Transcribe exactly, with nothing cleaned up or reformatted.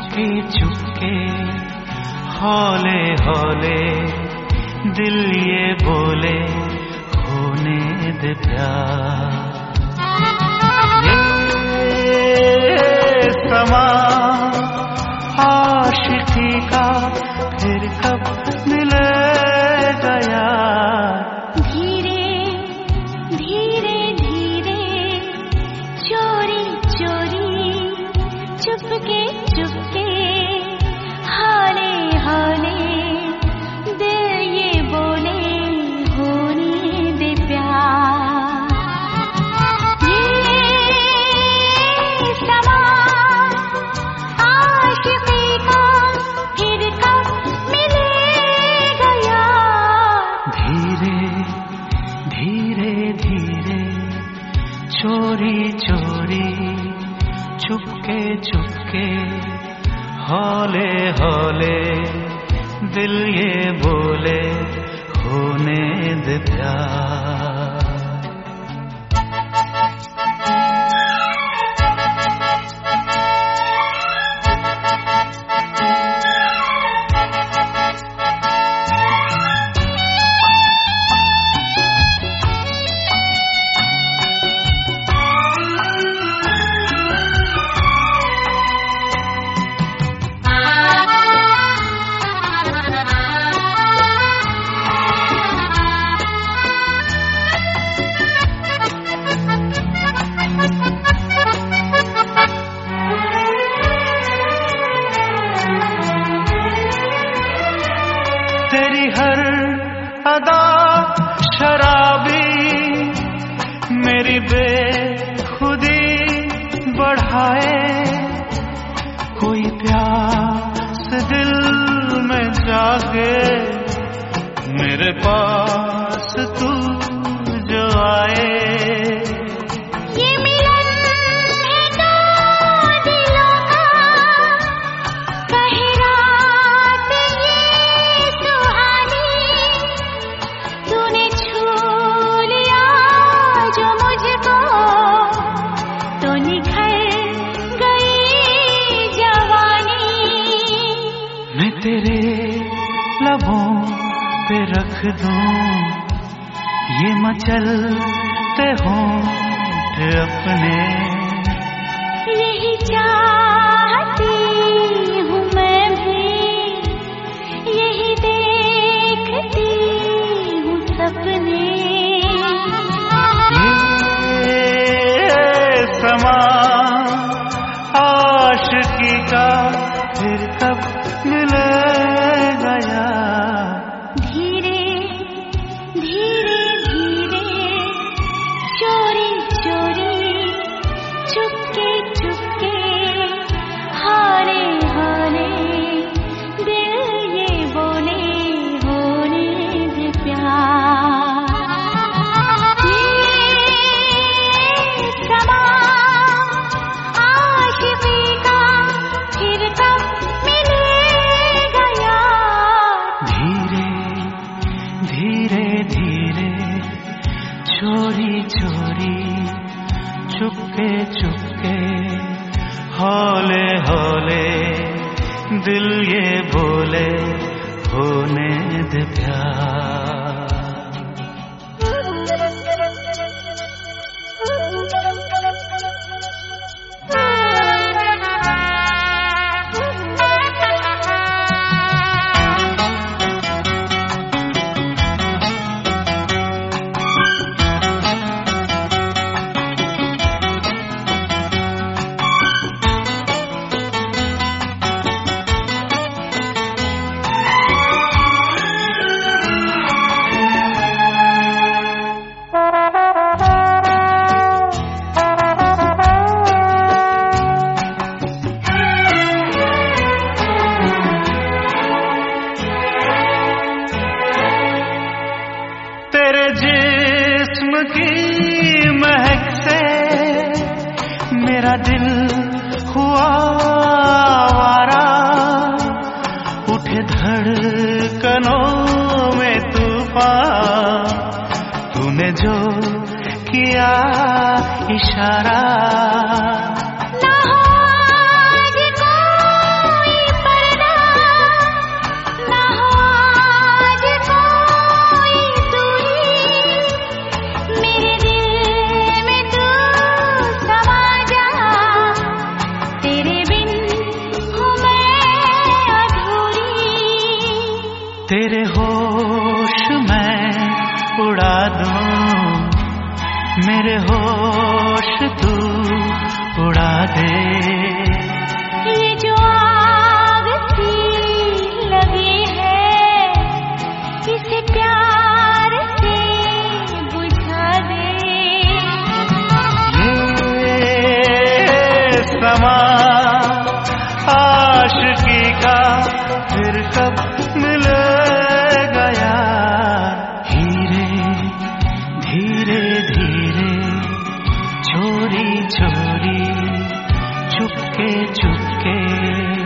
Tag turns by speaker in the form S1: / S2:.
S1: चुपके चुपके हौले हौले दिल ये बोले होने दे प्यार। ये समा आशिकी का फिर कब मिलेगा यार।
S2: धीरे धीरे धीरे चोरी चोरी चुपके चुपके हौले हौले दिल ये बोले होने दे प्यार। ये समा आशिकी का फिर कब मिलेगा यार।
S1: धीरे धीरे धीरे चोरी चोरी चुपके चुपके हौले हौले दिल ये बोले होने दे प्यार। तेरी हर अदा शराबी मेरी बेखुदी बढ़ाए। कोई प्यास दिल में जागे मेरे पास तू जो आए।
S2: ये मिलन है दो दिलों का कहे रात ये सुहानी। तूने छू लिया जो मुझको तो निखर गई जवानी।
S1: मैं तेरे लबों पे रख दूं ये मचलते होंठ अपने।
S2: यही चाहती हूँ मैं भी यही देखती हूँ सपने।
S1: ये समा आशिकी का फिर कब मिलेगा यार।
S2: धीरे धीरे धीरे चोरी चोरी चुपके चुपके हौले हौले दिल ये बोले होने दे प्यार। ये समा आशिकी का फिर कब मिलेगा यार।
S1: धीरे धीरे धीरे चोरी चोरी चुपके चुपके हौले हौले दिल ये बोले होने दे प्यार। तेरे जिस्म की महक से मेरा दिल हुआ आवारा। उठे धड़कनों में तूफान तूने जो किया इशारा।
S2: ना हो आज कोई
S1: तेरे होश में उड़ा दूं, मेरे होश तू उड़ा दे।
S2: ये जो आग सी लगी है, इसे प्यार से बुझा दे।
S1: ये समा आशिकी का फिर कब मिलेगा यार। धीरे धीरे धीरे, चोरी चोरी, चुपके चुपके